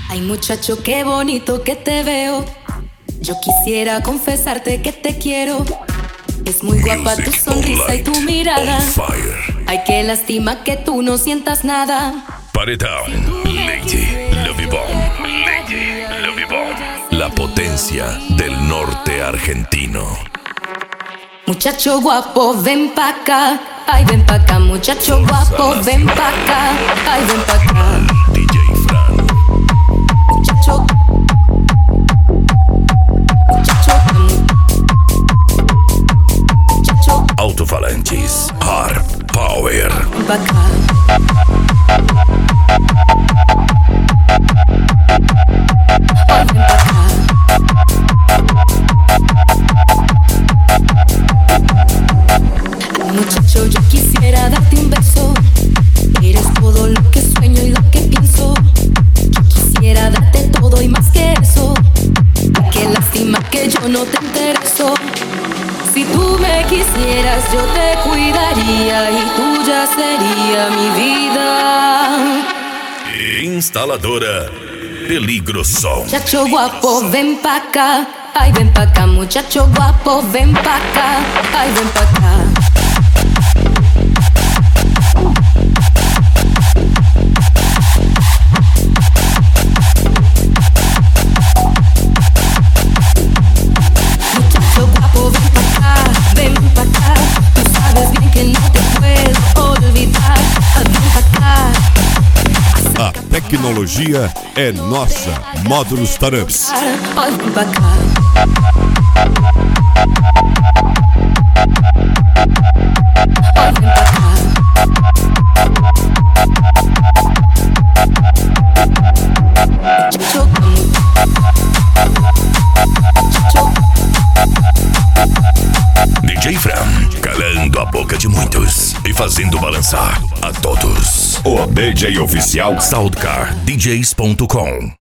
Ay, muchacho, qué bonito que te veo. Yo quisiera confesarte que te quiero. Es muy guapa tu sonrisa y tu mirada. Ay, qué lástima que tú no sientas nada. Paredão, Lady Love Bomb. Lady Love Bomb. La potencia del norte argentino. Muchacho guapo, ven pa' acá. Ay, ven pa' acá, muchacho guapo, ven pa' acá. Ay, ven pa' acá. DJ Fran. Muchacho, muchacho, Alto-falantes, Hard Power. ven pa' acá. Ay, ven pa' acá. Ay, muchacho, yo quisiera darte un beso. Eres todo lo que sueño y lo que pienso. Yo quisiera darte todo y más que eso. Qué lástima que yo no te intereso. Si tú me quisieras, yo te cuidaría y tuya sería mi vida. Instaladora Peligro Som. Muchacho guapo, ven pa' acá. Ay, ven pa' acá, muchacho guapo, ven pa' acá. Ay, ven pa' acá. Muchacho guapo, ven pa' acá, ven pa' acá. Tú sabes bien que no te puedo olvidar. Ay, ven pa' acá. A tecnologia é nossa. Módulos Startups. Ay, ven pa' acá. Ay, ven pa' acá. Muchacho, muchacho. DJ Fran, calando a boca de muitos e fazendo balançar a todos. O DJ oficial SoundCardDJs.com.